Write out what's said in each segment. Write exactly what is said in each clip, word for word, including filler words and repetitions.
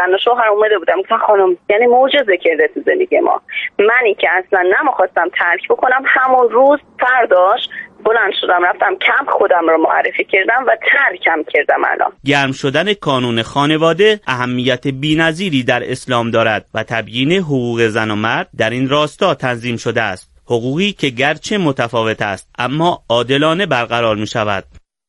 زن و شوهر اومده بودم گفتن خانم یعنی معجزه کرده تو زندگی ما. منی که اصلا نمیخواستم ترک بکنم همون روز فرداش بلند شدم رفتم کمپ خودم رو معرفی کردم و ترکم کردم. الان گرم شدن کانون خانواده اهمیت بی‌نظیری در اسلام دارد و تبیین حقوق زن و مرد در این راستا تنظیم شده است. حقوقی که گرچه متفاوت است اما عادلانه برقرار می شود.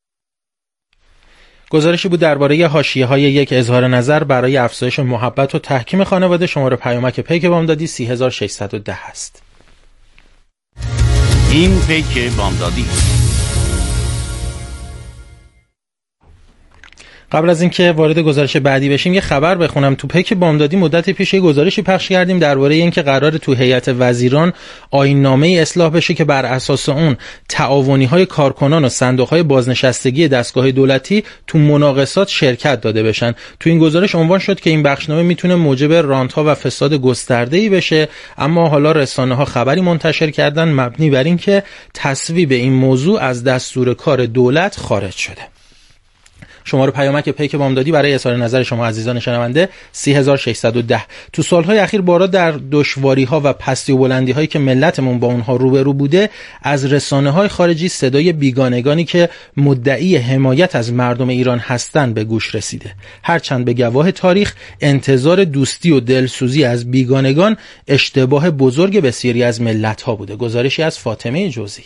گزارشی بود درباره حاشیه‌های یک اظهار نظر برای افزایش محبت و تحکیم خانواده. شماره پیامک پیک بامدادی سه هزار و ششصد و ده است. این پیک بامدادی. قبل از اینکه وارد گزارش بعدی بشیم یه خبر بخونم. تو پیک بامدادی مدت پیش یه گزارشی پخش کردیم درباره اینکه قرار تو هیئت وزیران آیین‌نامه اصلاح بشه که بر اساس اون تعاونی‌های کارکنان و صندوق‌های بازنشستگی دستگاه دولتی تو مناقصات شرکت داده بشن. تو این گزارش عنوان شد که این بخشنامه میتونه موجب رانت‌ها و فساد گسترده‌ای بشه، اما حالا رسانه‌ها خبری منتشر کردن مبنی بر اینکه تصویب این موضوع از دستور کار دولت خارج شده. شماره پیامک پیک بامدادی برای اظهار نظر شما عزیزان شنونده سه هزار و ششصد و ده. تو سالهای اخیر بارا در دشواری‌ها و پستی و بلندی‌هایی که ملتمون با اونها روبرو بوده از رسانه‌های خارجی صدای بیگانگانی که مدعی حمایت از مردم ایران هستند به گوش رسیده. هرچند به گواه تاریخ انتظار دوستی و دلسوزی از بیگانگان اشتباه بزرگ بسیاری از ملت‌ها بوده. گزارشی از فاطمه جوزی.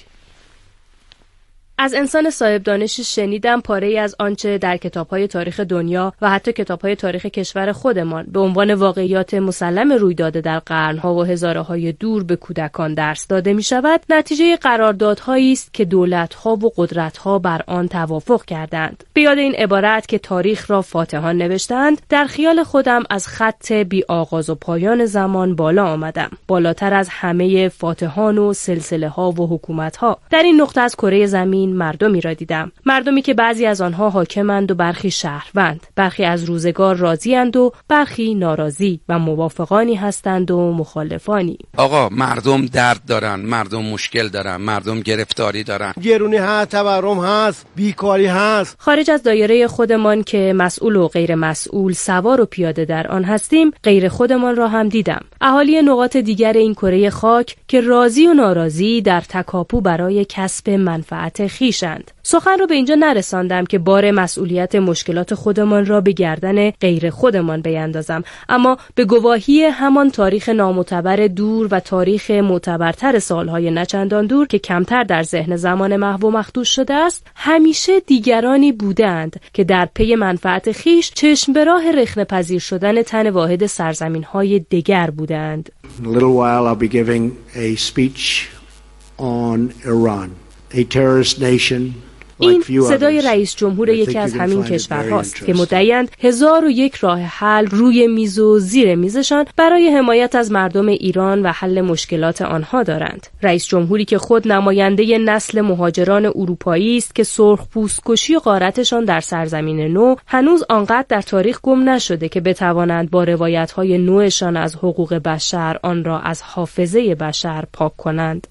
از انسان صاحب دانشی شنیدم پاره‌ای از آنچه در کتاب‌های تاریخ دنیا و حتی کتاب‌های تاریخ کشور خودمان به عنوان واقعیات مسلم روی داده در قرن‌ها و هزاره‌های دور به کودکان درس داده می‌شود، نتیجه قراردادهایی است که دولت‌ها و قدرت‌ها بر آن توافق کردند. به یاد این عبارت که تاریخ را فاتحان نوشتند، در خیال خودم از خط بی آغاز و پایان زمان بالا آمدم، بالاتر از همه فاتحان و سلسله‌ها و حکومت‌ها. در این نقطه از کره زمین مردمی را دیدم، مردمی که بعضی از آنها حاکمند و برخی شهروند، برخی از روزگار راضی‌اند و برخی ناراضی و موافقانی هستند و مخالفانی. آقا مردم درد دارن، مردم مشکل دارن، مردم گرفتاری دارن، گرونی هست، تورم هست، بیکاری هست. خارج از دایره خودمان که مسئول و غیر مسئول، سوار و پیاده در آن هستیم، غیر خودمان را هم دیدم. اهالی نقاط دیگر این کره خاک که راضی و ناراضی در تکاپو برای کسب منفعت خویشند. سخن رو به اینجا نرساندم که بار مسئولیت مشکلات خودمان را به گردن غیر خودمان بیندازم، اما به گواهی همان تاریخ نامعتبر دور و تاریخ معتبرتر سالهای نچندان دور که کمتر در ذهن زمان محو و مخدوش شده است، همیشه دیگرانی بودند که در پی منفعت خویش چشم به راه رخنه پذیر شدن تن واحد سرزمین‌های دیگر بودند. In a little while I'll be giving a speech on Iran, a terrorist nation. این صدای رئیس جمهور یکی از همین کشورهاست که مدعی‌اند هزار و یک راه حل روی میز و زیر میزشان برای حمایت از مردم ایران و حل مشکلات آنها دارند. رئیس جمهوری که خود نماینده نسل مهاجران اروپایی است که سرخپوست کشی و غارتشان در سرزمین نو هنوز آنقدر در تاریخ گم نشده که بتوانند با روایت‌های نوشان از حقوق بشر آن را از حافظه بشر پاک کنند.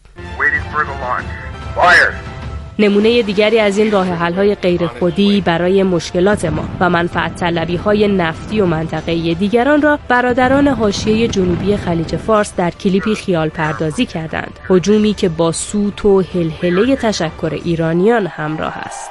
نمونه دیگری از این راه حل‌های غیر خودی برای مشکلات ما و منفعت طلبی‌های نفتی و منطقه‌ای دیگران را برادران حاشیه جنوبی خلیج فارس در کلیپی خیال پردازی کردند. هجومی که با سوت و هلهله تشکر ایرانیان همراه است.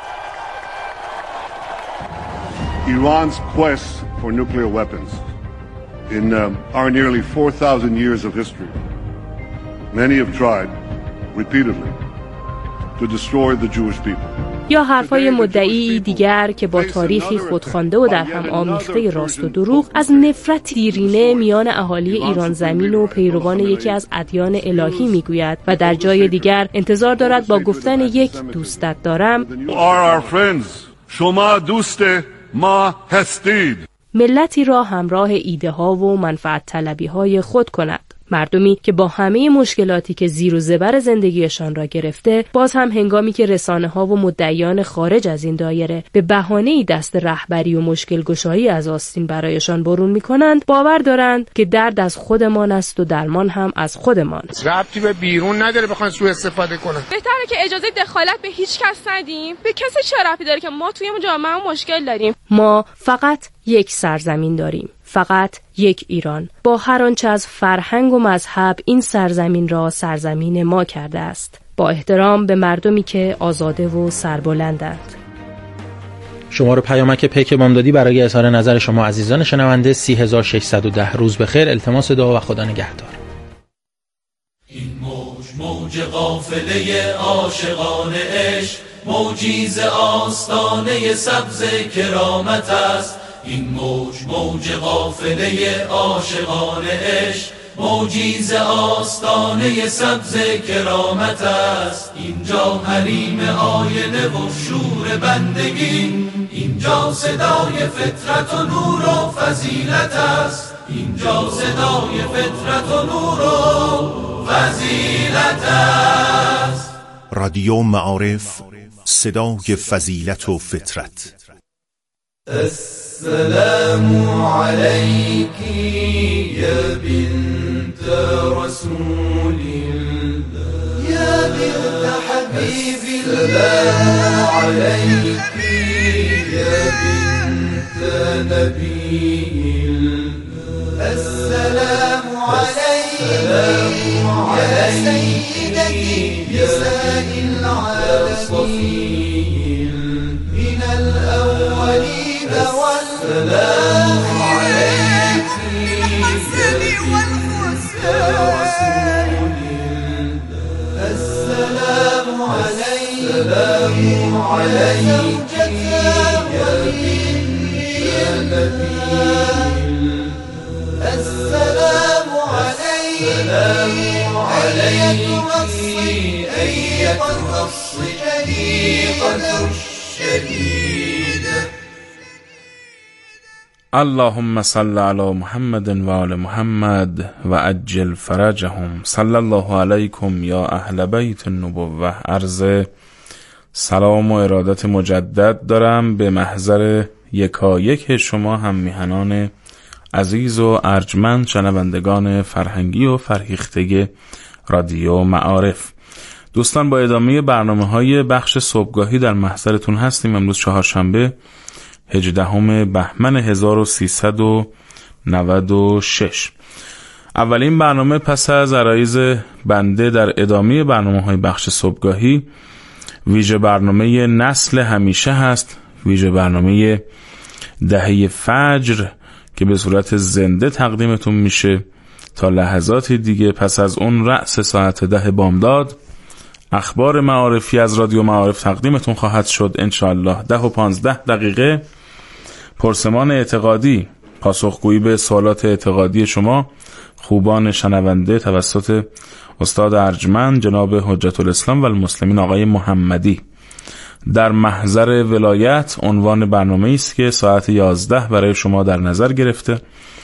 Iran's quest for nuclear weapons in um, our nearly four thousand years of history. Many have tried repeatedly to destroy the Jewish people. یا حرفای مدعی دیگر که با تاریخی خودخوانده و در هم آمیخته راست و دروغ از نفرت دیرینه میان اهالی ایران زمین و پیروان یکی از ادیان الهی میگوید و در جای دیگر انتظار دارد با گفتن یک دوستت دارم شما دوست ما هستید ملتی را همراه ایده ها و منفعت طلبی های خود کند. مردمی که با همه مشکلاتی که زیر و زبر زندگیشان را گرفته، باز هم هنگامی که رسانه ها و مدعیان خارج از این دایره به بهانه‌ای دست رهبری و مشکل گشایی از آستین برایشان برون می کنند، باور دارند که درد از خودمان است و درمان هم از خودمان. ربطی به بیرون نداره بخوان سوء استفاده کنن. بهتره که اجازه دخالت به هیچ کس ندیم. به کسی چه ربطی داره که ما توی جامعه مشکل داریم؟ ما فقط یک سرزمین داریم فقط یک ایران با هر آنچه از فرهنگ و مذهب این سرزمین را سرزمین ما کرده است. با احترام به مردمی که آزاده و سربلندند. شماره پیامک پیک بامدادی برای اظهار نظر شما عزیزان شنونده سی هزار و ششصد و ده. روز بخیر، التماس دعا و خدا نگهدار. این موج موج قافله عاشقان عشق، موجی ز آستانه سبز کرامت است. این موج موج قافله عاشقان عشق، موجی ز آستانه سبز کرامت است. اینجا حریم آینه و شور بندگی، اینجا صدای فطرت و نور و فضیلت است. اینجا صدای فطرت و نور و فضیلت است. رادیو معارف، صدای فضیلت و فطرت. السلام علیکی یا بنت رسول الله یا بنت حبیب الله، علیکی یا بنت نبی الله. السلام علیکی یا سیدتی نساء العالمین من الاولین والسلام عليك بالحسن والحسين. السلام عليك السلام عليك يا نبي. السلام عليك السلام عليك أيتها الصديقة الشديدة. اللهم صل علی محمد و آل محمد و عجل فرجهم. صلی الله علیکم یا اهل بیت النبوة. عرض سلام و ارادت مجدد دارم به محضر یکایک شما هم میهنان عزیز و ارجمند، شنوندگان فرهنگی و فرهیخته رادیو معارف. دوستان، با ادامه برنامه های بخش صبحگاهی در محضرتون هستیم. امروز چهارشنبه هجدهم بهمن هزار و سیصد و نود و شش. اولین برنامه پس از عرایض بنده در ادامه برنامه های بخش صبحگاهی ویژه برنامه نسل همیشه هست، ویژه برنامه دهه فجر که به صورت زنده تقدیمتون میشه تا لحظات دیگه. پس از اون رأس ساعت ده بامداد اخبار معارفی از رادیو معارف تقدیمتون خواهد شد انشاءالله. ده و پانزده دقیقه پرسمان اعتقادی، پاسخگویی به سوالات اعتقادی شما خوبان شنونده توسط استاد ارجمند جناب حجت الاسلام و المسلمین آقای محمدی. در محضر ولایت عنوان برنامه است که ساعت یازده برای شما در نظر گرفته.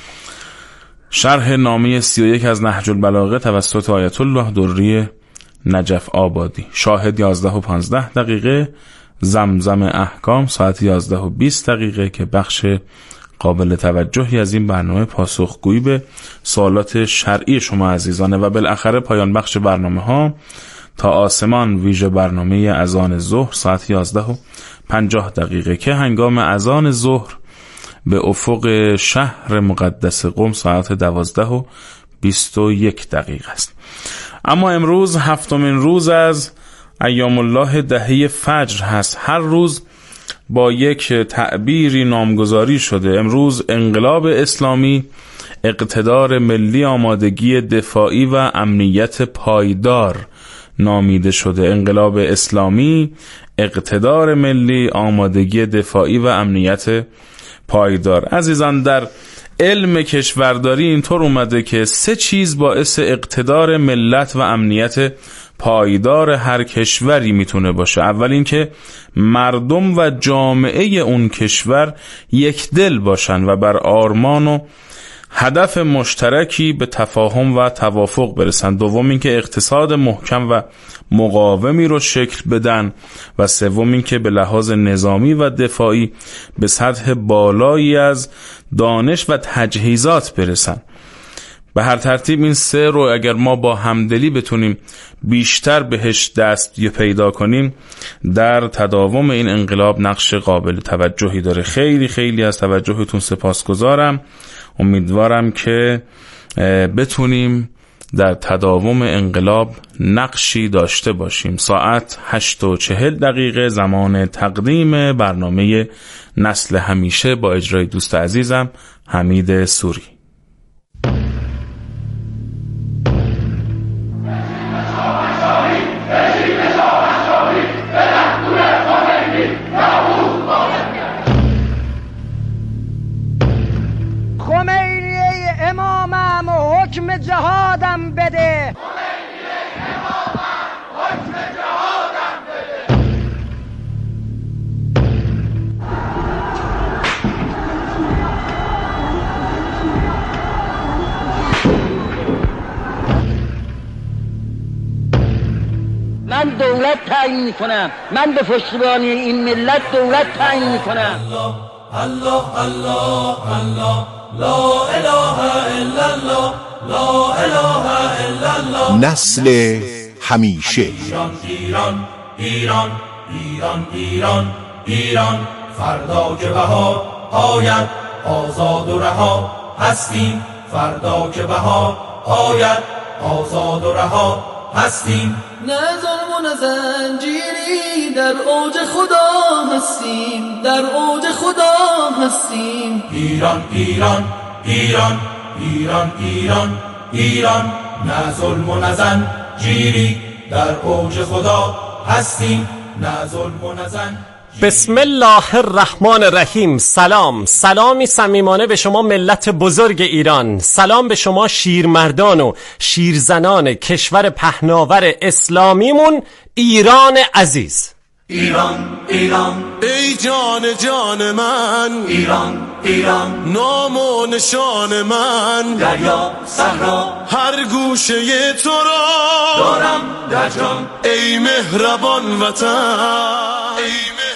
شرح نامه سی و یک از نهج البلاغه توسط آیت الله دری نجف آبادی. شاهد یازده و پانزده دقیقه. زمزم احکام ساعت یازده و بیست دقیقه که بخش قابل توجهی از این برنامه پاسخگویی به سوالات شرعی شما عزیزانه. و بالاخره پایان بخش برنامه ها تا آسمان ویژه برنامه اذان ظهر ساعت یازده و پنجاه دقیقه که هنگام اذان ظهر به افق شهر مقدس قم ساعت دوازده و بیست و یک دقیقه است. اما امروز هفتمین روز از ایام الله دهه فجر هست. هر روز با یک تعبیری نامگذاری شده. امروز انقلاب اسلامی، اقتدار ملی، آمادگی دفاعی و امنیت پایدار نامیده شده. انقلاب اسلامی، اقتدار ملی، آمادگی دفاعی و امنیت پایدار. عزیزان، در علم کشورداری اینطور اومده که سه چیز باعث اقتدار ملت و امنیت پایدار هر کشوری میتونه باشه. اول این که مردم و جامعه اون کشور یک دل باشن و بر آرمان و هدف مشترکی به تفاهم و توافق برسن. دوم این که اقتصاد محکم و مقاومی رو شکل بدن و سوم این که به لحاظ نظامی و دفاعی به سطح بالایی از دانش و تجهیزات برسن. به هر ترتیب این سه رو اگر ما با همدلی بتونیم بیشتر بهش دست یا پیدا کنیم، در تداوم این انقلاب نقش قابل توجهی داره. خیلی خیلی از توجهتون سپاسگزارم. امیدوارم که بتونیم در تداوم انقلاب نقشی داشته باشیم. ساعت هشت و چهل دقیقه زمان تقدیم برنامه نسل همیشه با اجرای دوست عزیزم حمید سوری. خمینی امامم و حکم جهادم بده. من دولت تعیین میکنم، من به پشتیبانی این ملت دولت تعیین میکنم. الله الله الله لا اله الا الله لا اله الا الله. نسل همیشه. ایران ایران ایران ایران ایران ایران فردا که بهار آید آزاد و رها هستیم. فردا که بهار آید آزاد و رها هستیم. نه ظلم و نه زنجیری در اوج خدا هستیم، در اوج خدا هستیم. ایران ایران ایران ایران ایران ایران نه ظلم و نه زنجیری در اوج خدا هستیم. نه ظلم و نه زنجیری. بسم الله الرحمن الرحیم. سلام، سلامی صمیمانه به شما ملت بزرگ ایران. سلام به شما شیرمردان و شیرزنان کشور پهناور اسلامیمون ایران عزیز. ایران ایران ای جان جان من، ایران ایران نام و نشان من، دریا صحرا هر گوشه تو را دارم در جان. ای مهربان وطن، ای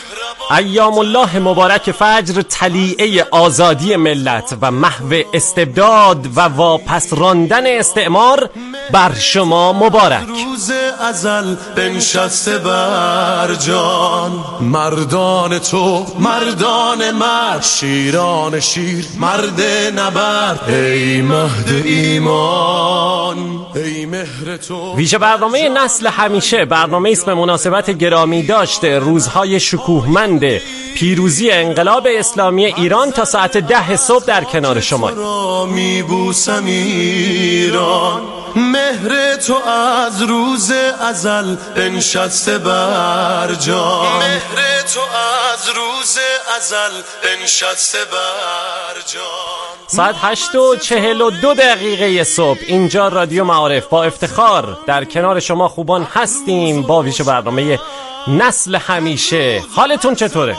ایام الله مبارک فجر، طلیعه آزادی ملت و محو استبداد و واپس راندن استعمار بر شما مبارک. روز ازل بنشسته بر جان، مردان تو مردان مرد، شیران شیر مرد نبرد. ای مهد ایمان، ای مهر تو. ویژه برنامه نسل همیشه برنامه است به مناسبت گرامی داشته روزهای شکوهمند پیروزی انقلاب اسلامی ایران تا ساعت ده صبح در کنار شما. میبوسم ایران، مهر تو از روز ازل بنشسته بر جان، مهر تو از روز ازل بنشسته بر جان. ساعت هشت و چهل و دو دقیقه صبح اینجا رادیو معارف با افتخار در کنار شما خوبان هستیم با ویژه برنامه نسل همیشه. حالتون چطوره؟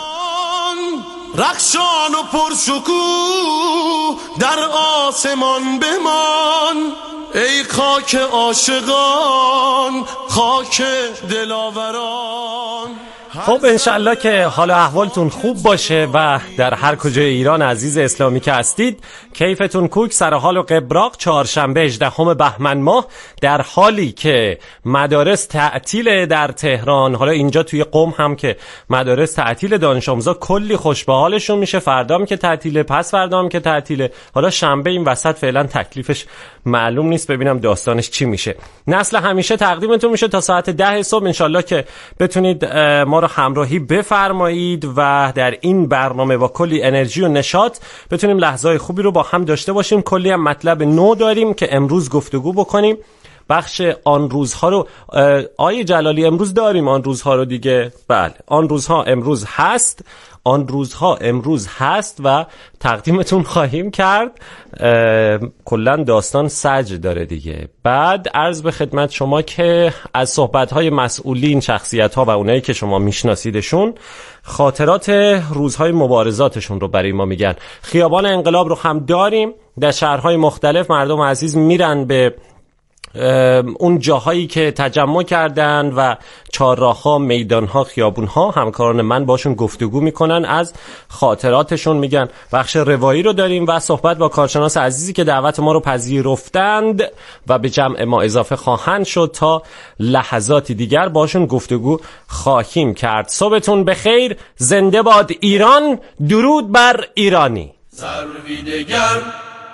رخشان و پرشکوه در آسمان بمان، ای خاک عاشقان، خاک دلاوران. خب انشالله که حال احوالتون خوب باشه و در هر کجای ایران عزیز اسلامی که هستید کیفتون کوک، سر حال و قبراق. چهارشنبه هجدهم بهمن ماه در حالی که مدارس تعطیل در تهران، حالا اینجا توی قم هم که مدارس تعطیل، دانش آموزا کلی خوش به حالشون میشه. فردا هم که تعطیله، پس فردا هم که تعطیله، حالا شنبه این وسط فعلا تکلیفش معلوم نیست، ببینم داستانش چی میشه. نسل همیشه تقدیمتون میشه تا ساعت ده صبح. انشالله که بتونید ما رو همراهی بفرمایید و در این برنامه با کلی انرژی و نشاط بتونیم لحظه‌های خوبی رو با هم داشته باشیم. کلی هم مطلب نو داریم که امروز گفتگو بکنیم. بخش آن روزها رو آیه جلالی امروز داریم، آن روزها رو دیگه. بله، آن روزها امروز هست، آن روزها امروز هست و تقدیمتون خواهیم کرد. کلن داستان سجع داره دیگه. بعد عرض به خدمت شما که از صحبت‌های مسئولین، شخصیت‌ها و اونایی که شما میشناسیدشون خاطرات روزهای مبارزاتشون رو برای ما میگن. خیابان انقلاب رو هم داریم. در شهرهای مختلف مردم عزیز میرن به اون جاهایی که تجمع کردن و چهارراه‌ها، میدان‌ها، خیابون‌ها. همکاران من باشون گفتگو میکنن، از خاطراتشون میگن. بخش روایی رو داریم و صحبت با کارشناس عزیزی که دعوت ما رو پذیرفتند و به جمع ما اضافه خواهند شد. تا لحظاتی دیگر باشون گفتگو خواهیم کرد. صبحتون بخیر. زنده باد ایران. درود بر ایرانی. سروی دگر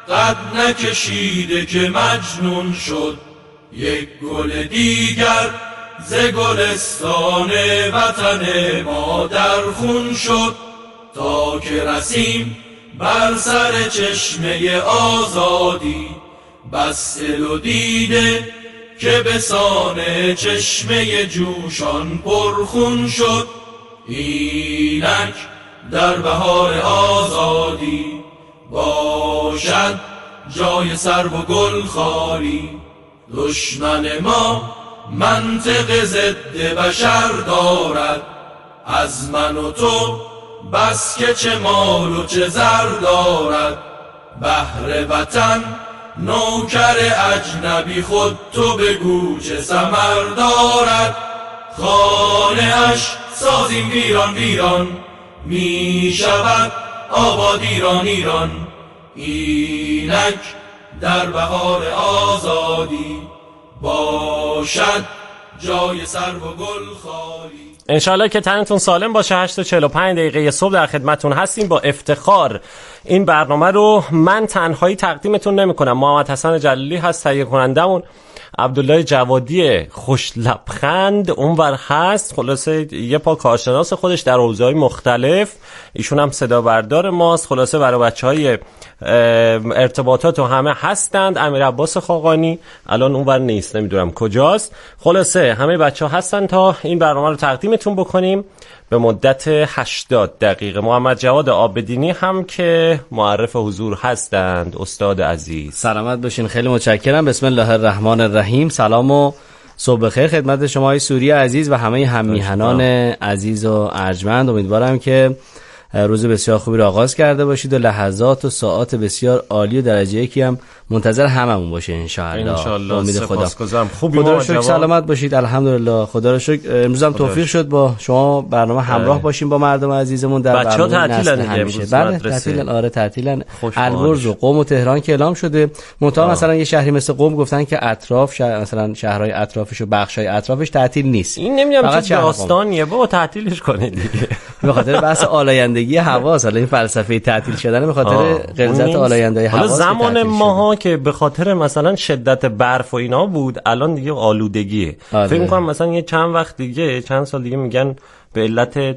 قد نکشیده که مجنون شد. یک گل دیگر ز گلستان وطن ما در خون شد. تا که رسیم بر سر چشمه آزادی، بس دل و دیده که بسان چشمه جوشان پرخون شد. اینک در بهار آزادی باشد جای سرو و گل خالی. دشمن ما منطق ضد بشر دارد، از من و تو بس که چه مال و چه زر دارد. بهر وطن نوکر اجنبی، خود تو بگو چه ثمر دارد. خانه اش سازیم ویران ویران، می شود آباد ایران ایران. اینک در بهار آزادی باشد جای سرو و گل خالی. انشالله که تنتون سالم باشه. هشت و چهل و پنج دقیقه صبح در خدمتون هستیم. با افتخار این برنامه رو من تنهایی تقدیمتون نمی کنم. محمد حسن جلالی هست تهیه کنندمون، عبدالله جوادی خوش لبخند اونور هست، خلاصه یه پا کارشناس خودش در حوزه‌های مختلف، ایشون هم صدا بردار ماست. خلاصه برای بچهای ارتباطات و همه هستند. امیر عباس خاقانی الان اونور نیست، نمیدونم کجاست. خلاصه همه بچه ها هستن تا این برنامه رو تقدیمتون بکنیم به مدت هشتاد دقیقه. محمد جواد آبدینی هم که معرف حضور هستند. استاد عزیز سلامت باشین، خیلی متشکرم. بسم الله الرحمن الرحیم. سلام و صبح بخیر خدمت شما های سوری عزیز و همه هممیهنان عزیز و ارجمند. امیدوارم که روز بسیار خوبی رو آغاز کرده باشید و لحظات و ساعات بسیار عالی و درجه یکی هم منتظر هممون باشه ان شاء الله. ان شاء الله. امید خدا. خوبی خدا رو شکر سلامت باشید. الحمدلله خدا رو شکر. امروز هم توفیق شد با شما برنامه همراه باشیم با مردم عزیزمون در بچه‌ها تعطیلن همیشه. بله تعطیلن. آره تعطیلن. البرز و قم و تهران که اعلام شده. منتها مثلا یه شهری مثل قم گفتن که اطراف شهر مثلا شهرهای اطرافش و بخشای اطرافش تعطیل نیست. این نمیدونم چه داستانیه بابا، تعطیلش کنید دیگه. به خاطر بحث آلایندگی هوا، حالا این فلسفه تعطیل شدن به خاطر غلظت آلاینده هوا. حالا زمان ماها که به خاطر مثلا شدت برف و اینا بود، الان دیگه آلودگیه. فکر می‌کنم مثلا یه چند وقت دیگه، چند سال دیگه میگن به علت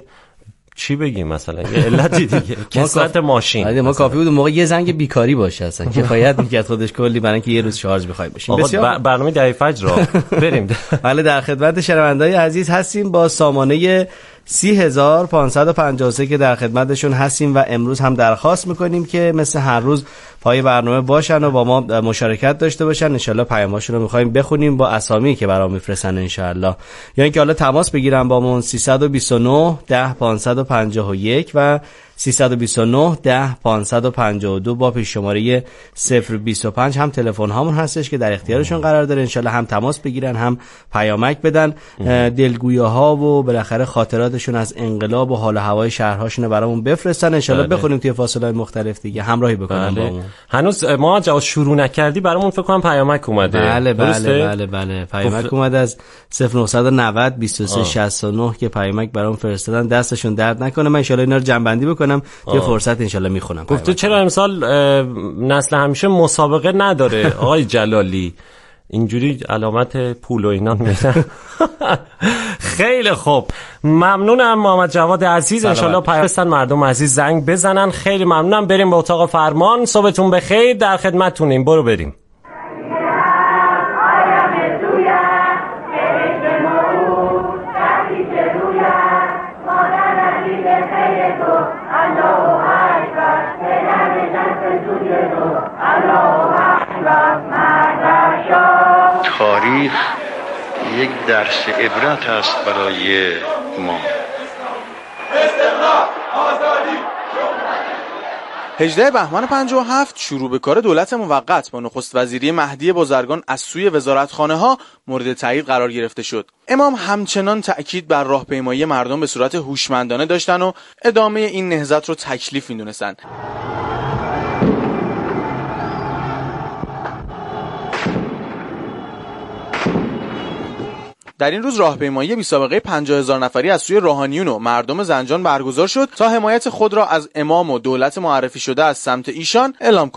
چی بگیم، مثلا یه علتی دیگه کثرت ماشین. آره ما کافی بود اون موقع یه زنگ بیکاری باشه اصلا کفایت می‌کرد خودش کلی برای اینکه یه روز شارژ بخوای باشیم. بسیار برنامه دقیق فجر را بریم. بله در خدمت شنونده‌های عزیز هستیم با سامانه سی هزار پانصد و پنجاه و سه که در خدمتشون هستیم و امروز هم درخواست میکنیم که مثل هر روز پای برنامه باشن و با ما مشارکت داشته باشن. انشالله پیاماشون رو میخوایم بخونیم با اسامی که برام میفرستن انشالله، یا اینکه حالا تماس بگیرن با ما سیصد و بیست و نه ده پانصد و پنجاه و یک و سیصد و بیست و نه ده پانصد و پنجاه و دو با پیش شماره صفر بیست و پنج هم تلفن هامون هستش که در اختیارشون قرار داره. انشالله هم تماس بگیرن هم پیامک بدن، دلگویاها و بالاخره خاطراتشون از انقلاب و حال و هوای شهرهاشون رو برامون بفرستن. انشالله بخونیم توی فاصله مختلف دیگه همراهی بکنن با ما. هنوز ما جا شروع نکردی برامون فکر کنم پیامک اومده. بله بله بله بله پیامک اومده از صفر نهصد و نود بیست و سه شصت و نه که پیامک برام فرستادن. دستشون درد نکنه. من ان شاء الله اینا رو جمع بندی بکنم توی فرصت ان شاء الله میخونم. گفت تو چرا امسال نسل همیشه مسابقه نداره آقای جلالی؟ اینجوری علامت پول و اینا میدن. خیلی خوب، ممنونم محمد جواد عزیز. انشالله پیوستن مردم عزیز زنگ بزنن. خیلی ممنونم. بریم به اتاق فرمان. صبحتون بخیر، در خدمتتونیم. برو بریم. تاریخ یک درس عبرت است برای ما. هجدهم بهمن پنجاه و هفت شروع به کار دولت موقت با نخست وزیری مهدی بازرگان از سوی وزارتخانه ها مورد تایید قرار گرفته شد. امام همچنان تأکید بر راهپیمایی مردم به صورت هوشمندانه داشتن و ادامه این نهضت رو تکلیف می‌دونستن. در این روز راهپیمایی بی‌سابقه پنجاه هزار نفری از سوی روحانیون و مردم زنجان برگزار شد تا حمایت خود را از امام و دولت معرفی شده از سمت ایشان اعلام کنند.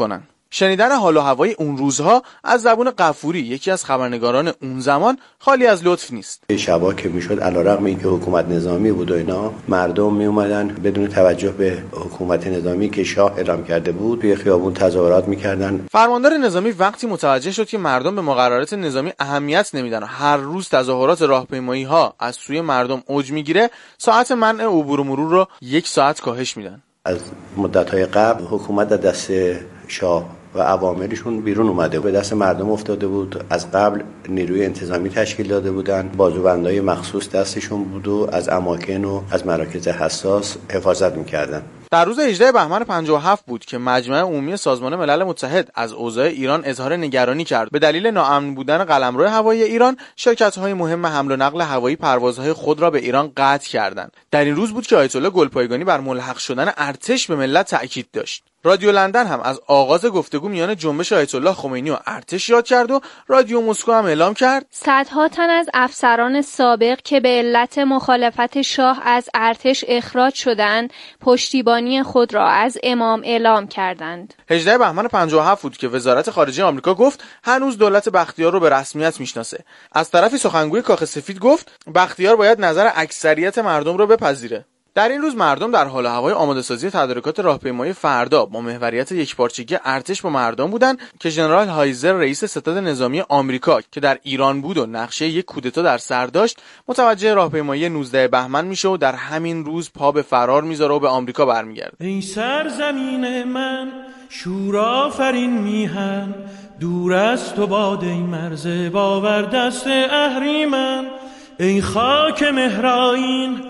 شنیدن حال و هوای اون روزها از زبون غفوری، یکی از خبرنگاران اون زمان، خالی از لطف نیست. شبا که میشد علیرغم اینکه حکومت نظامی بود و اینا، مردم می اومدن بدون توجه به حکومت نظامی که شاه اعلام کرده بود توی خیابون تظاهرات میکردن. فرماندار نظامی وقتی متوجه شد که مردم به مقررات نظامی اهمیت نمیدن و هر روز تظاهرات راهپیمایی ها از سوی مردم اوج میگیره، ساعت منع عبور و مرور رو یک ساعت کاهش میدن. از مدت‌های قبل حکومت در دست شاه و عواملشون بیرون اومده، به دست مردم افتاده بود. از قبل نیروی انتظامی تشکیل داده بودن، بازوبندای مخصوص دستشون بود و از اماکن و از مراکز حساس حفاظت میکردن. در روز هجدهم بهمن پنجاه و هفت بود که مجمع عمومی سازمان ملل متحد از اوضاع ایران اظهار نگرانی کرد. به دلیل ناامن بودن قلمرو هوایی ایران، شرکت‌های مهم حمل و نقل هوایی پروازهای خود را به ایران قطع کردند. در این روز بود که آیت الله گلپایگانی بر ملحق شدن ارتش به ملت تأکید داشت. رادیو لندن هم از آغاز گفتگو میان جنبش آیت الله خمینی و ارتش یاد کرد و رادیو مسکو هم اعلام کرد صدها تن از افسران سابق که به علت مخالفت شاه از ارتش اخراج شدند، پشتیبانی خود را از امام اعلام کردند. هجدهم بهمن پنجاه و هفت بود که وزارت خارجه آمریکا گفت هنوز دولت بختیار رو به رسمیت میشناسه. از طرفی سخنگوی کاخ سفید گفت بختیار باید نظر اکثریت مردم رو بپذیره. در این روز مردم در حال و هوای آماده‌سازی تدارکات راهپیمایی فردا با محوریت یکپارچگی ارتش با مردم بودند که ژنرال هایزر رئیس ستاد نظامی آمریکا که در ایران بود و نقشه یک کودتا در سر داشت، متوجه راهپیمایی نوزدهم بهمن میشه و در همین روز پا به فرار میذاره و به آمریکا برمیگرده. ای سرزمین من شور آفرین میهن، دور از تو باد ای مرز باور دست اهریمن، ای خاک مهرائین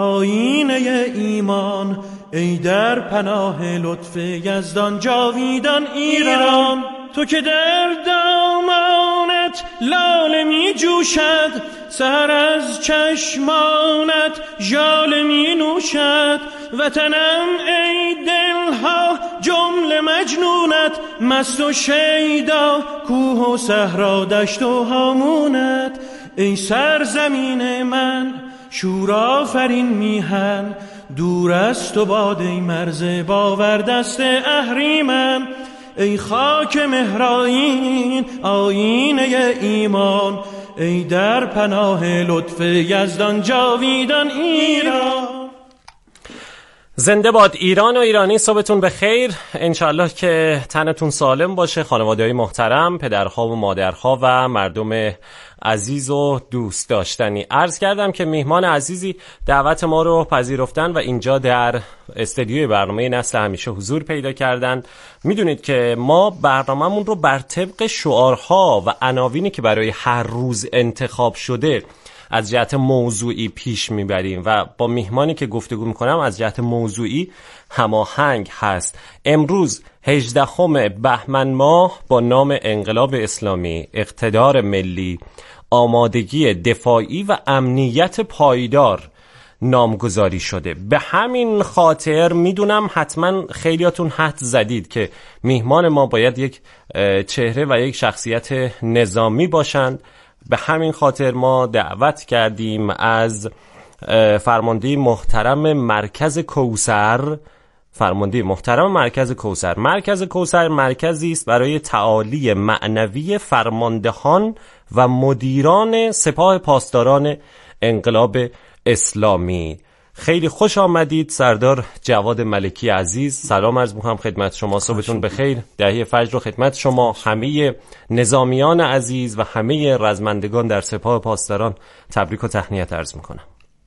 آینه ایمان، ای در پناه لطف یزدان جاویدان ایران. تو که در دامانت لاله می جوشد، سحر از چشمانت ژاله می نوشد، وطنم ای دلها جمله مجنونت، مست و شیدا کوه و صحرا دشت و هامونت. ای سرزمین من شور آفرین میهن، دور از تو باد ای مرز باور دست اهریمن، ای خاک مهرائین آینه ایمان، ای در پناه لطف یزدان جاویدان ایران. زنده باد ایران و ایرانی. صبحتون بخیر، انشالله که تنتون سالم باشه. خانواده‌های محترم، پدرها و مادرها و مردم عزیز و دوست داشتنی. عرض کردم که میهمان عزیزی دعوت ما رو پذیرفتن و اینجا در استودیوی برنامه نسل همیشه حضور پیدا کردن. میدونید که ما برنامه‌مون رو بر طبق شعارها و عناوینی که برای هر روز انتخاب شده از جهت موضوعی پیش میبریم و با میهمانی که گفتگو میکنم از جهت موضوعی هماهنگ هست. امروز هجدهم بهمن ماه با نام انقلاب اسلامی، اقتدار ملی، آمادگی دفاعی و امنیت پایدار نامگذاری شده. به همین خاطر میدونم حتما خیلیاتون حد زدید که میهمان ما باید یک چهره و یک شخصیت نظامی باشند. به همین خاطر ما دعوت کردیم از فرمانده محترم مرکز کوثر فرمانده محترم مرکز کوثر مرکز کوثر مرکزی است برای تعالی معنوی فرماندهان و مدیران سپاه پاسداران انقلاب اسلامی. خیلی خوش آمدید سردار جواد ملکی عزیز. سلام عرض می‌کنم خدمت شما، صبحتون بخیر. دهی فجر رو خدمت شما، همه نظامیان عزیز و همه رزمندگان در سپاه پاسداران تبریک و تهنیت عرض می‌کنم.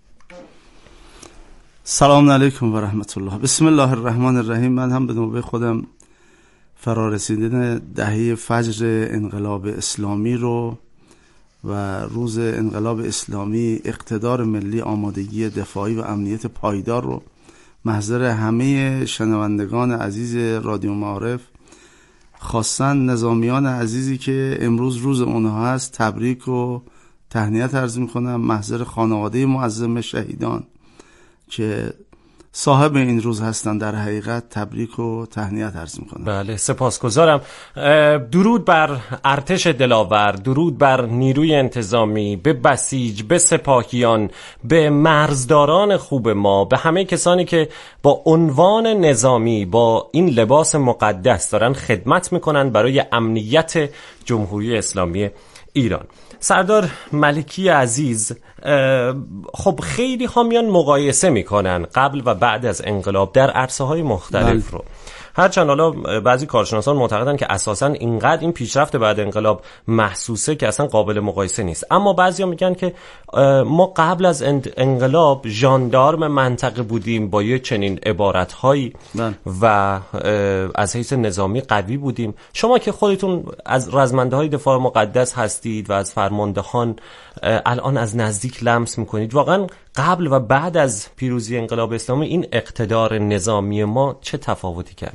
سلام علیکم و رحمت الله. بسم الله الرحمن الرحیم. من هم به نوبه خودم فرارسیدن دهه فجر انقلاب اسلامی رو و روز انقلاب اسلامی، اقتدار ملی، آمادگی دفاعی و امنیت پایدار رو محضر همه شنوندگان عزیز رادیو معارف، خاصا نظامیان عزیزی که امروز روز اونها هست، تبریک و تهنیت عرض میکنم. محضر خانواده معظم شهیدان که صاحب این روز هستن در حقیقت تبریک و تهنیت عرض میکنم. بله سپاسگزارم. درود بر ارتش دلاور، درود بر نیروی انتظامی، به بسیج، به سپاهیان، به مرزداران خوب ما، به همه کسانی که با عنوان نظامی با این لباس مقدس دارن خدمت میکنن برای امنیت جمهوری اسلامی ایران. سردار ملکی عزیز، خب خیلی ها میان مقایسه میکنن قبل و بعد از انقلاب در عرصه های مختلف رو. هرچند حالا بعضی کارشناسان معتقدن که اساساً اینقدر این پیشرفت بعد انقلاب محسوسه که اصلا قابل مقایسه نیست، اما بعضیا میگن که ما قبل از انقلاب ژاندارم منطقه بودیم با یه چنین عبارت‌هایی و از حیث نظامی قوی بودیم. شما که خودتون از رزمنده‌های دفاع مقدس هستید و از فرماندهان الان از نزدیک لمس میکنید، واقعا قبل و بعد از پیروزی انقلاب اسلامی این اقتدار نظامی ما چه تفاوتی کرده؟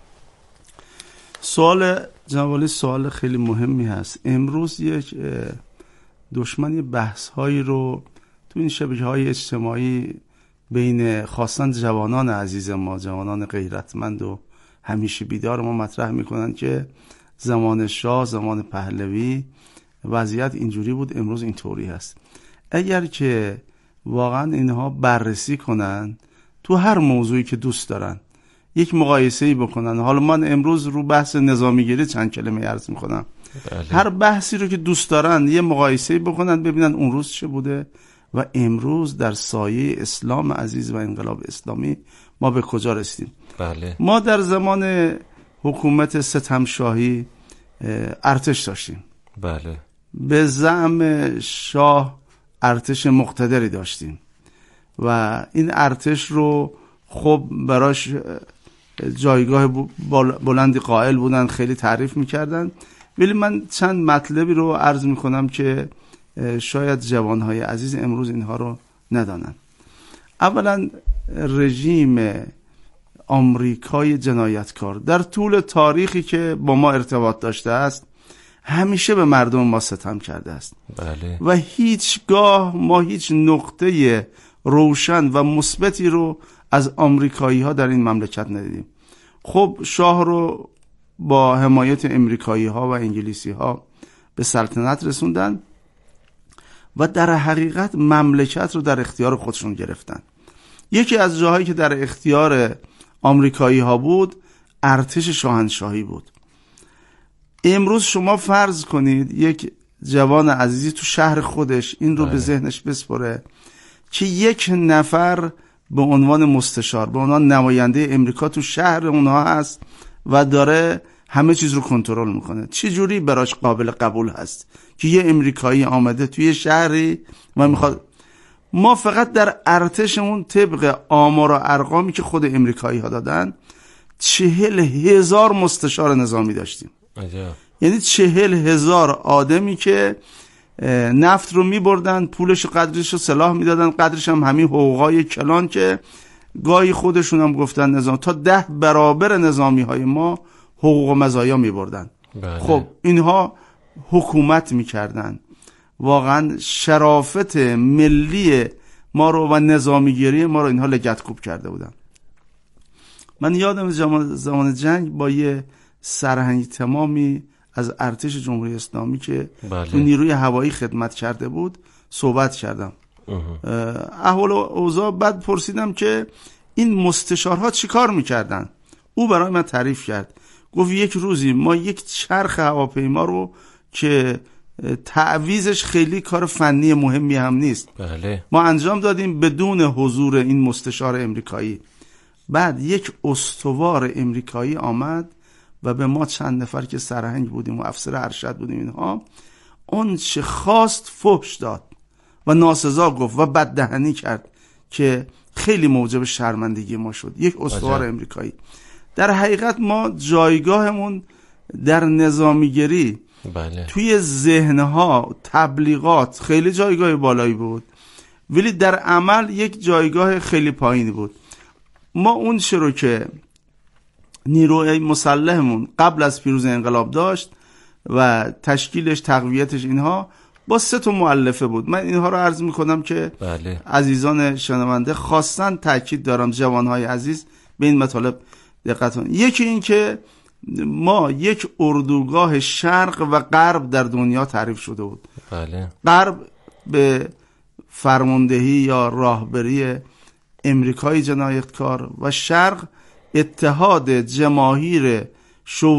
سوال جناب سوال خیلی مهمی هست. امروز یک دشمنی بحث هایی رو تو این شبکه های اجتماعی بین خاصن جوانان عزیز ما، جوانان غیرتمند و همیشه بیدار ما مطرح میکنن که زمان شاه، زمان پهلوی وضعیت اینجوری بود، امروز اینطوری هست. اگر که واقعا اینها بررسی کنن تو هر موضوعی که دوست دارن یک مقایسه‌ای بکنن، حالا من امروز رو بحث نظامیگری چند کلمه عرض میکنم، هر بحثی رو که دوست دارن یه مقایسه‌ای بکنن ببینن اون روز چه بوده و امروز در سایه اسلام عزیز و انقلاب اسلامی ما به کجا رسیدیم. بله. ما در زمان حکومت ستمشاهی ارتش داشتیم. بله. به زعم شاه ارتش مقتدری داشتیم و این ارتش رو خب براش جایگاه بلندی قائل بودن، خیلی تعریف میکردن، ولی من چند مطلبی رو عرض میکنم که شاید جوانهای عزیز امروز اینها رو ندانن. اولا رژیم آمریکای جنایتکار در طول تاریخی که با ما ارتباط داشته است همیشه به مردم ما ستم کرده است. بله. و هیچگاه ما هیچ نقطه روشن و مثبتی رو از آمریکایی ها در این مملکت ندیدیم. خب شاه رو با حمایت امریکایی ها و انگلیسی ها به سلطنت رسوندن و در حقیقت مملکت رو در اختیار خودشون گرفتن. یکی از جاهایی که در اختیار آمریکایی ها بود ارتش شاهنشاهی بود. امروز شما فرض کنید یک جوان عزیزی تو شهر خودش این رو بله. به ذهنش بسپره که یک نفر به عنوان مستشار، به عنوان نماینده امریکا تو شهر اونها هست و داره همه چیز رو کنترل میکنه. چه جوری براش قابل قبول هست که یه امریکایی آمده توی شهری و میخواد. ما فقط در ارتشمون طبق آمار و ارقامی که خود امریکایی ها دادن چهل هزار مستشار نظامی داشتیم. عجب. یعنی چهل هزار آدمی که نفت رو میبردن، پولش قدرش رو سلاح میدادن، قدرش هم همین حقوقای کلان که گاهی خودشون هم گفتن نظام تا ده برابر نظامی های ما حقوق و مزایا میبردن. بله. خب اینها حکومت میکردن، واقعا شرافت ملی ما رو و نظامیگری ما رو اینها لگدکوب کرده بودن. من یادم زمان جنگ با یه سرهنگ تمامی از ارتش جمهوری اسلامی که بله. تو نیروی هوایی خدمت کرده بود صحبت کردم، احوال و اوضاع. بعد پرسیدم که این مستشارها چی کار میکردن. او برای من تعریف کرد، گفت یک روزی ما یک چرخ هواپیما رو که تعویزش خیلی کار فنی مهمی هم نیست بله. ما انجام دادیم بدون حضور این مستشار امریکایی. بعد یک استوار امریکایی آمد و به ما چند نفر که سرهنگ بودیم و افسر ارشد بودیم اینها اون چه خواست فحش داد و ناسزا گفت و بددهنی کرد که خیلی موجب شرمندگی ما شد. یک استوار عجب. امریکایی. در حقیقت ما جایگاهمون در نظامیگری بله. توی ذهنها تبلیغات خیلی جایگاه بالایی بود، ولی در عمل یک جایگاه خیلی پایینی بود. ما اون چه رو که نیروی مسلحمون قبل از پیروزی انقلاب داشت و تشکیلش، تقویتش، اینها با سه تا مؤلفه بود. من اینها رو عرض میکنم که بله. عزیزان شنونده خواستن تاکید دارم، جوانهای عزیز به این مطالب دقت کنید. یکی این که ما یک اردوگاه شرق و غرب در دنیا تعریف شده بود. بله. غرب به فرماندهی یا راهبری امریکای جنایتکار و شرق اتحاد جماهیر شو